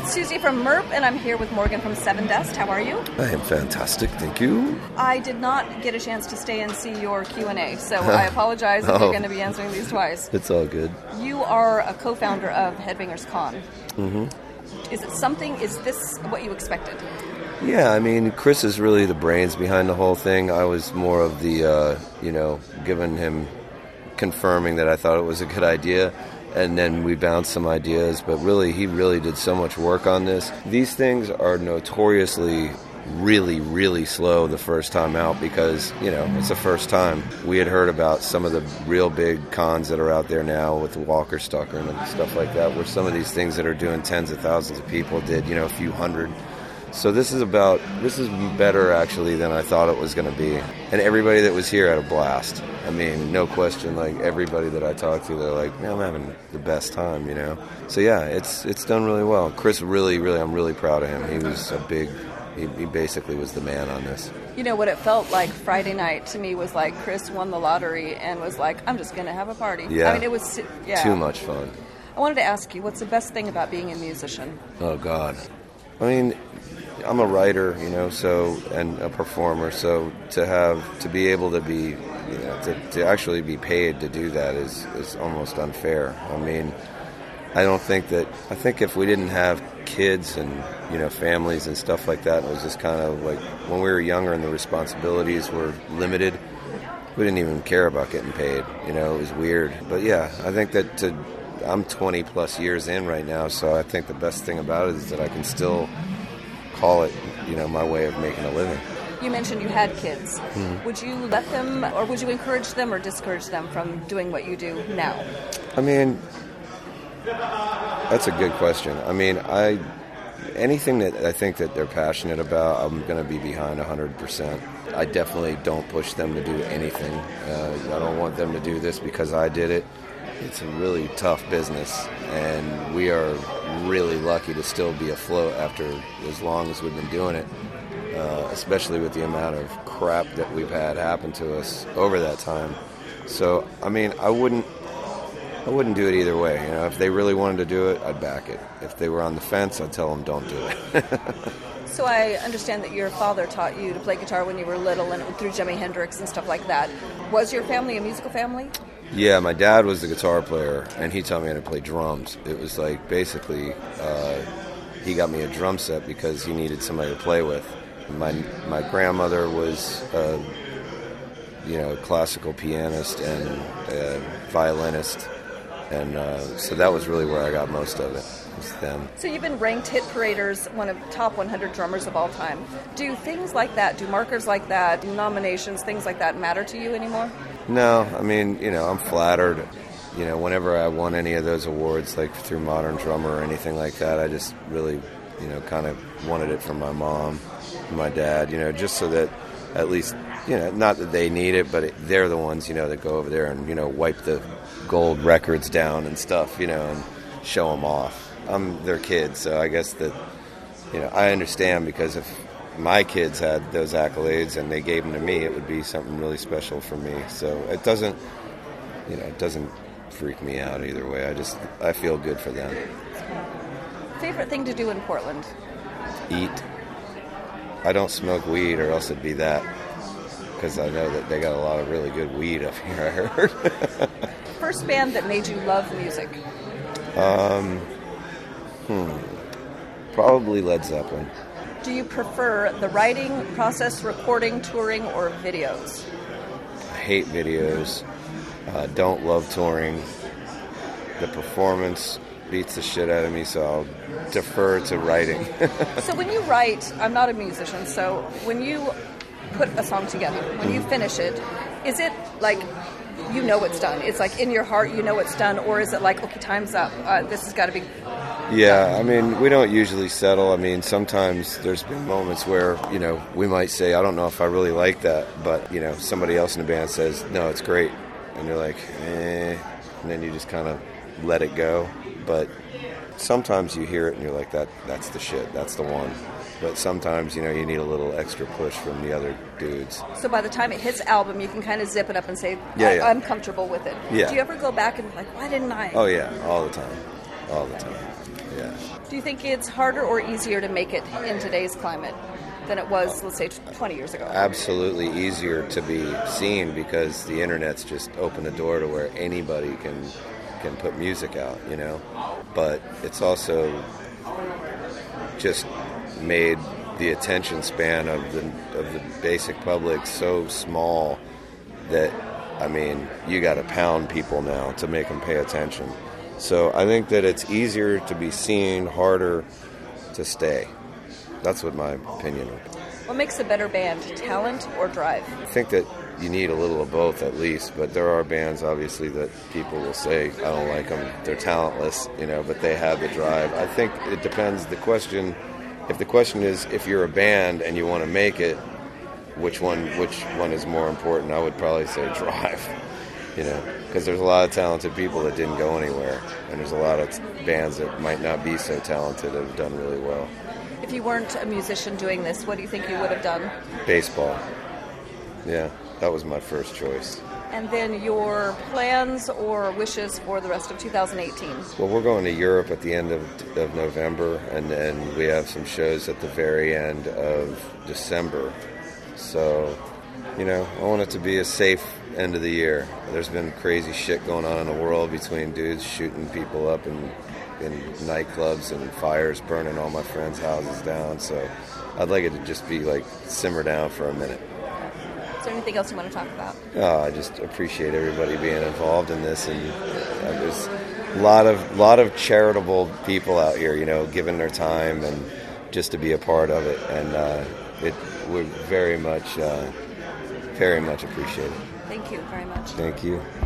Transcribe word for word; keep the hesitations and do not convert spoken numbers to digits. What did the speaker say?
Susie from Merp, and I'm here with Morgan from Sevendust. How are you? I am fantastic, thank you. I did not get a chance to stay and see your Q and A, so I apologize if oh. you're going to be answering these twice. It's all good. You are a co-founder of Headbangers Con. Mm-hmm. Is it something, is this what you expected? Yeah, I mean, Chris is really the brains behind the whole thing. I was more of the, uh, you know, giving him, confirming that I thought it was a good idea. And then we bounced some ideas, but really, he really did so much work on this. These things are notoriously really, really slow the first time out because, you know, it's the first time. We had heard about some of the real big cons that are out there now with the Walker Stalker and stuff like that, where some of these things that are doing tens of thousands of people did, you know, a few hundred. So this is about, this is better actually than I thought it was going to be. And everybody that was here had a blast. I mean, no question, like everybody that I talked to, they're like, man, I'm having the best time, you know? So yeah, it's it's done really well. Chris really, really, I'm really proud of him. He was a big, he, he basically was the man on this. You know, what it felt like Friday night to me was like Chris won the lottery and was like, I'm just going to have a party. Yeah. I mean, it was, yeah. Too much fun. I wanted to ask you, what's the best thing about being a musician? Oh, God. I mean, I'm a writer, you know, so, and a performer, so to have, to be able to be, you know, to, to actually be paid to do that is, is almost unfair. I mean, I don't think that, I think if we didn't have kids and, you know, families and stuff like that, it was just kind of like, when we were younger and the responsibilities were limited, we didn't even care about getting paid, you know, it was weird. But yeah, I think that to, I'm twenty plus years in right now, so I think the best thing about it is that I can still call it, you know, my way of making a living. You mentioned you had kids. Mm-hmm. Would you let them, or would you encourage them or discourage them from doing what you do now? I mean, that's a good question. I mean, I anything that I think that they're passionate about, I'm going to be behind one hundred percent. I definitely don't push them to do anything. Uh, I don't want them to do this because I did it. It's a really tough business, and we are really lucky to still be afloat after as long as we've been doing it, uh, especially with the amount of crap that we've had happen to us over that time. So, I mean, I wouldn't I wouldn't do it either way. You know, if they really wanted to do it, I'd back it. If they were on the fence, I'd tell them don't do it. So I understand that your father taught you to play guitar when you were little and through Jimi Hendrix and stuff like that. Was your family a musical family? Yeah, my dad was the guitar player, and he taught me how to play drums. It was like, basically, uh, he got me a drum set because he needed somebody to play with. My my grandmother was, uh, you know, a classical pianist and a violinist, and uh, so that was really where I got most of it, was them. So you've been ranked Hit Parader's one of the top one hundred drummers of all time. Do things like that, do markers like that, nominations, things like that matter to you anymore? No, I mean, you know, I'm flattered. You know, whenever I won any of those awards, like through Modern Drummer or anything like that, I just really, you know, kind of wanted it from my mom and my dad, you know, just so that at least, you know, not that they need it, but it, they're the ones, you know, that go over there and, you know, wipe the gold records down and stuff, you know, and show them off. I'm their kid, so I guess that, you know, I understand, because if my kids had those accolades and they gave them to me, it would be something really special for me. So it doesn't, you know, it doesn't freak me out either way. I just, I feel good for them. Favorite thing to do in Portland? Eat. I don't smoke weed, or else it'd be that, because I know that they got a lot of really good weed up here, I heard. First band that made you love music? Um, hmm, probably Led Zeppelin. Do you prefer the writing process, recording, touring, or videos? I hate videos. Uh, don't love touring. The performance beats the shit out of me, so I'll defer to writing. So when you write, I'm not a musician, so when you put a song together, when you finish it, is it like you know it's done? It's like in your heart you know it's done, or is it like, okay, time's up, uh, this has got to be... Yeah, I mean, we don't usually settle. I mean, sometimes there's been moments where, you know, we might say, I don't know if I really like that, but, you know, somebody else in the band says, no, it's great. And you're like, eh, and then you just kind of let it go. But sometimes you hear it and you're like, that that's the shit, that's the one. But sometimes, you know, you need a little extra push from the other dudes. So by the time it hits album, you can kind of zip it up and say, yeah, I- yeah. I'm comfortable with it. Yeah. Do you ever go back and be like, why didn't I? Oh, yeah, all the time. All the time, yeah. Do you think it's harder or easier to make it in today's climate than it was, let's say, twenty years ago? Absolutely easier to be seen because the internet's just opened the door to where anybody can can put music out, you know. But it's also just made the attention span of the of the basic public so small that, I mean, you got to pound people now to make them pay attention. So I think that it's easier to be seen, harder to stay. That's what my opinion is. What makes a better band, talent or drive? I think that you need a little of both at least, but there are bands obviously that people will say, I don't like them, they're talentless, you know, but they have the drive. I think it depends. The question, if the question is if you're a band and you want to make it, which one which one is more important, I would probably say drive, you know, because there's a lot of talented people that didn't go anywhere, and there's a lot of bands that might not be so talented that have done really well. If you weren't a musician doing this, what do you think you would have done? Baseball. Yeah, that was my first choice. And then your plans or wishes for the rest of two thousand eighteen? Well, we're going to Europe at the end of, of November, and then we have some shows at the very end of December. So, you know, I want it to be a safe end of the year. There's been crazy shit going on in the world between dudes shooting people up in, in nightclubs and fires burning all my friends' houses down. So I'd like it to just be like simmer down for a minute. Is there anything else you want to talk about? Oh, I just appreciate everybody being involved in this, and uh, there's a lot of lot of charitable people out here, you know, giving their time and just to be a part of it, and uh, it would very much, uh, very much appreciate it. Thank you very much. Thank you.